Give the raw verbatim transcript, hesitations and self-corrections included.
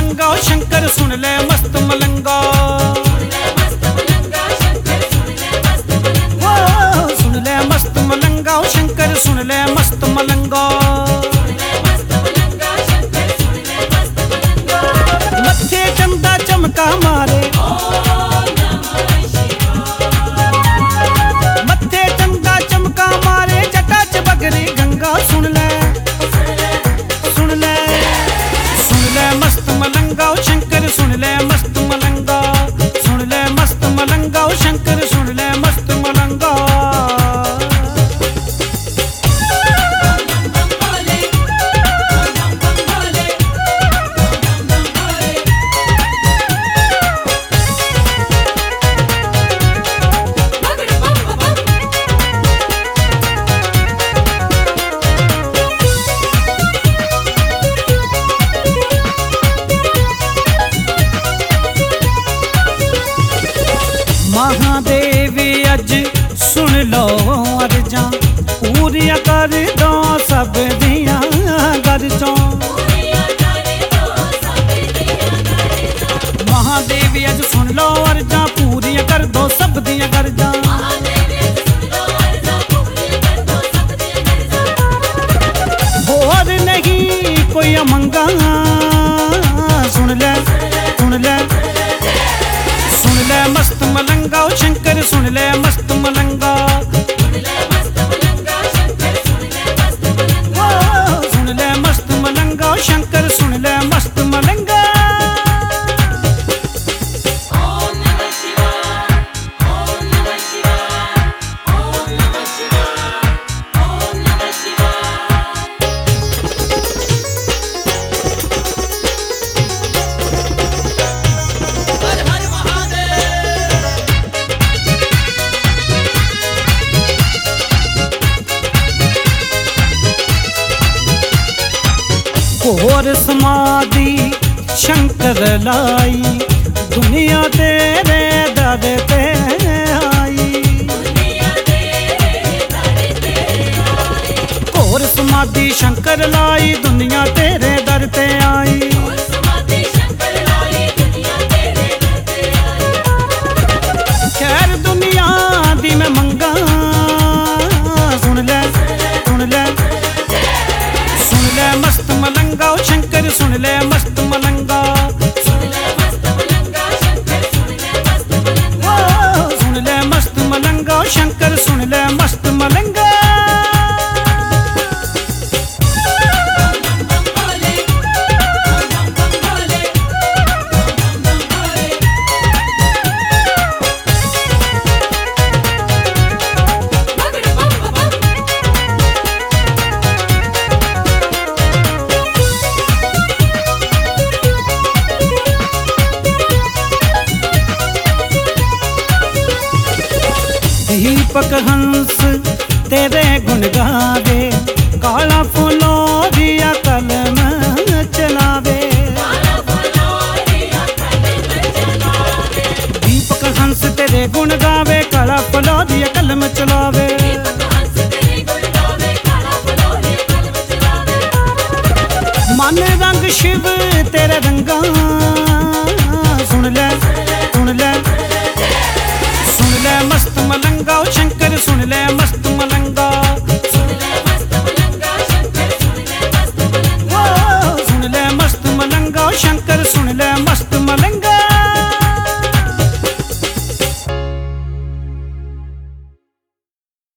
मलंगा ओ शंकर सुन ले मस्त मलंगा। सुन ले मस्त मलंगा ओ शंकर सुन ले मस्त मलंगा। मत्थे चंदा चमका मारे, मत्थे चंदा चमका मारे, जटा च बगरी गंगा। सुन ले सुन ले सुन ले मस्त मलंगा ओ शंकर सुन ले मस्त मलंगा। सुन ले मस्त मलंगा ओ शंकर सुन ले मस्त मलंगा। महादेवी अज सुन लो अर्जा, पूरिया कर दो सब दिया गर्जा। महादेवी अज सुन लो अर्जा, पूरिया कर दो सब दिया गर्जा। और नहीं कोई अमंगा, सुन ले सुन ले सुन ले मस्त मलंगा ओ शंकर सुन ले मस्त मलंगा। सुन ले मस्त मलंगा ओ शंकर सुन ले मस्त मलंगा। घोर समाधि शंकर लाई, दुनिया तेरे दर पे आई। घोर समाधि शंकर लाई, दुनिया तेरे दर पे आई। खैर दुनिया दी मैं मंगा, सुन ले सुन ले सुन ले मस्त मलंगा ओ शंकर सुन ले मस्त मलंगा। सुन ले मस्त मलंगा ओ शंकर सुन ले मस्त मलंगा। दीपक हंस तेरे गुण गावे, काला फूलो दिया कलम चलावे। दीपक हंस तेरे गुण गावे, काला फूलो दिया कलम चलावे। मन रंग शिव तेरे रंगा, सुन ले सुन ले सुन ले मस्त मलंगा ओ शंकर सुन ले मस्त मलंगा।